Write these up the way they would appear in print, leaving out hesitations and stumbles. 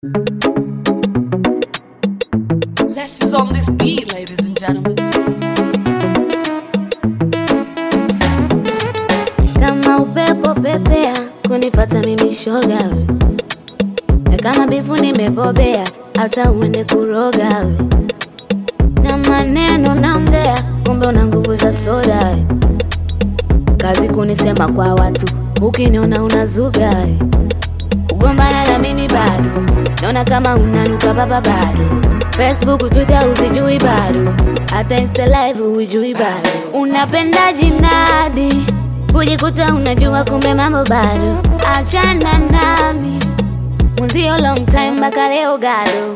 Zest is on this beat, ladies and gentlemen. Kama upepo pepea kunipata mimi shoga we, na kama bifu nimebobea hata uende kuroga we, na maneno naongea kumbe una nguvu za soda we, kazi kunisema kwa watu ukiniona unazuga we, ugombana na mimi bado naona kama unanuka baba bado, Facebook Twitter usijui bado, hata Insta live hujui bado, unapenda jinadi kujikuta unajua kumbe mambo bado, achana nami muzio long time mpaka leo gado.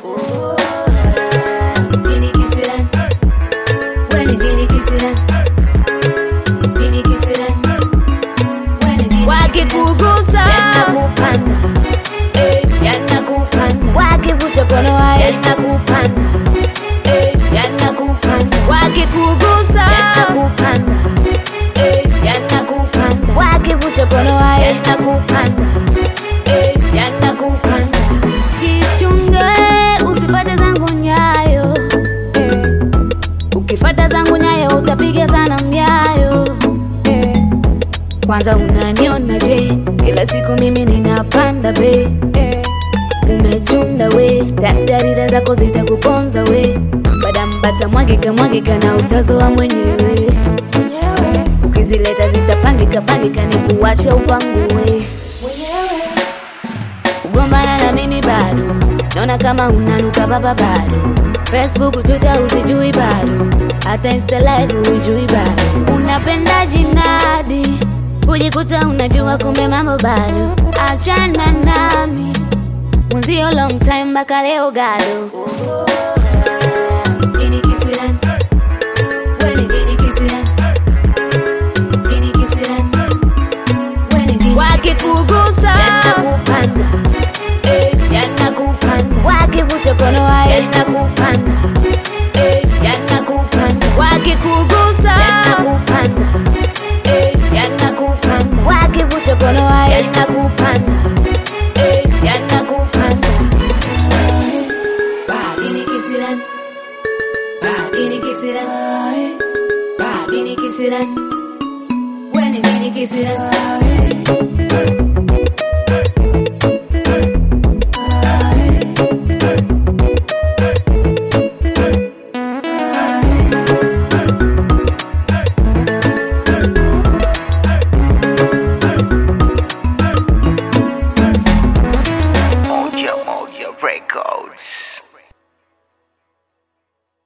Gini kisiran, weni gini kisiran, gini kisiran, weni gini kisiran. Wakikugusa yanakupanda, yanakupanda. Wakivucha kono wae yanakupanda, yanakupanda. Wakikugusa yanakupanda, yanakupanda. Wakivucha kono wae yanakupanda, yanakupanda. Kichunge usifate zangu nyayo, ukifata zangu nyayo utapiga sana mnyayo. Kwanza unaniona je, kila siku mimi ninapanda be, umechunda we, tatarida zako zitakuponza we, badambata mwagika na utazoa mwenyewe, ukizileta zitapangika ni kuwache upangue. Ugombana na mimi bado naona kama unanuka baba bado, Facebook Twitter usijui bado, hata Insta live hujui bado, unapenda jinadi kujikuta unajua kumbe mambo bado, achana nami muzio long time mpaka leo gado. Gini kisiran, weni gini kisiran, gini kisiran, weni gini kisiran. Wakikugusa yanakupanda, yanakupanda. Wakivucha kono wae yanakupanda, yanakupanda. Wakikugusa yanakupanda, yanakupanda. Wakivucha kono wae yanakupanda, yanakupanda. Gini kisiran, gini kisiran, gini kisiran, weni gini kisiran. Moja Records.